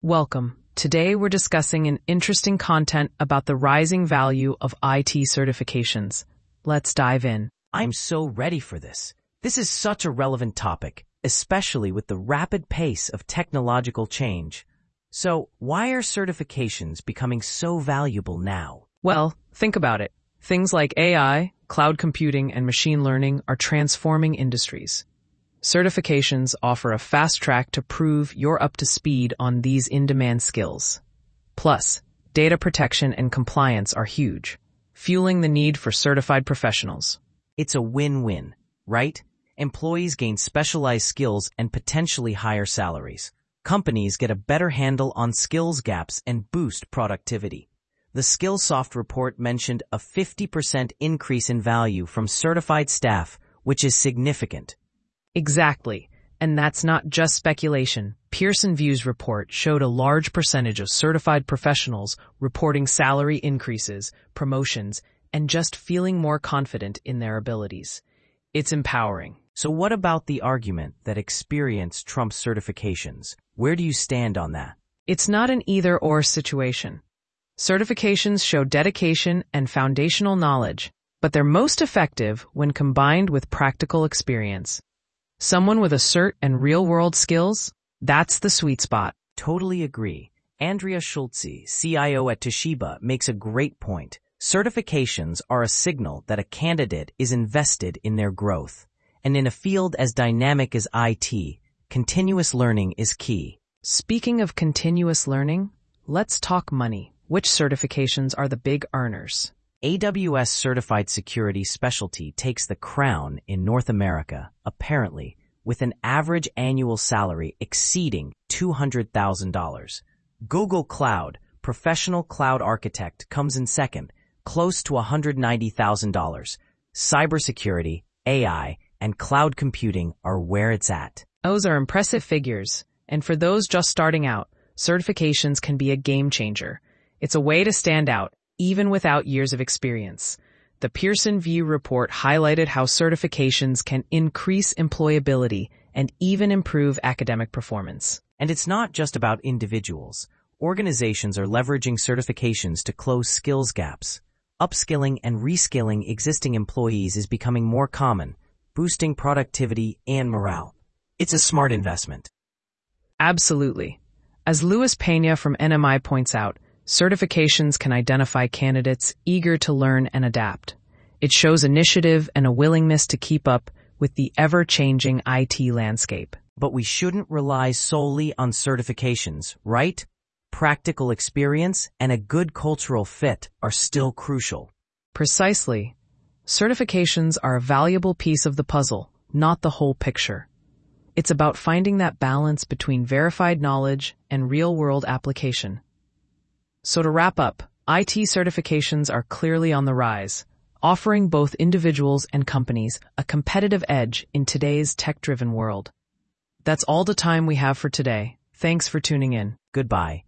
Welcome. Today we're discussing an interesting content about the rising value of IT certifications. Let's dive in. I'm so ready for this. This is such a relevant topic, especially with the rapid pace of technological change. So, why are certifications becoming so valuable now? Well, think about it. Things like AI, cloud computing, and machine learning are transforming industries. Certifications offer a fast track to prove you're up to speed on these in-demand skills. Plus, data protection and compliance are huge, fueling the need for certified professionals. It's a win-win, right? Employees gain specialized skills and potentially higher salaries. Companies get a better handle on skills gaps and boost productivity. The Skillsoft report mentioned a 50% increase in value from certified staff, which is significant. Exactly. And that's not just speculation. Pearson VUE's report showed a large percentage of certified professionals reporting salary increases, promotions, and just feeling more confident in their abilities. It's empowering. So what about the argument that experience trumps certifications? Where do you stand on that? It's not an either-or situation. Certifications show dedication and foundational knowledge, but they're most effective when combined with practical experience. Someone with a cert and real-world skills, that's the sweet spot. Totally agree. Andrea Schulze, CIO at Toshiba, makes a great point. Certifications are a signal that a candidate is invested in their growth. And in a field as dynamic as IT, continuous learning is key. Speaking of continuous learning, let's talk money. Which certifications are the big earners? AWS Certified Security Specialty takes the crown in North America, apparently, with an average annual salary exceeding $200,000. Google Cloud, Professional Cloud Architect, comes in second, close to $190,000. Cybersecurity, AI, and cloud computing are where it's at. Those are impressive figures, and for those just starting out, certifications can be a game changer. It's a way to stand out, even without years of experience. The Pearson VUE report highlighted how certifications can increase employability and even improve academic performance. And it's not just about individuals. Organizations are leveraging certifications to close skills gaps. Upskilling and reskilling existing employees is becoming more common, boosting productivity and morale. It's a smart investment. Absolutely. As Luis Pena from NMI points out, certifications can identify candidates eager to learn and adapt. It shows initiative and a willingness to keep up with the ever-changing IT landscape. But we shouldn't rely solely on certifications, right? Practical experience and a good cultural fit are still crucial. Precisely. Certifications are a valuable piece of the puzzle, not the whole picture. It's about finding that balance between verified knowledge and real-world application. So to wrap up, IT certifications are clearly on the rise, offering both individuals and companies a competitive edge in today's tech-driven world. That's all the time we have for today. Thanks for tuning in. Goodbye.